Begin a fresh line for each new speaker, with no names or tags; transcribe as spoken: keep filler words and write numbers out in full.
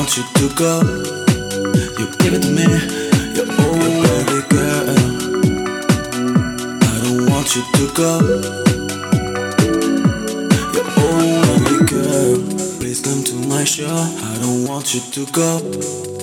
want you to go. You give it to me, you're own baby girl. I don't want you to go. You're own baby girl. Please come to my show. I don't want you to go.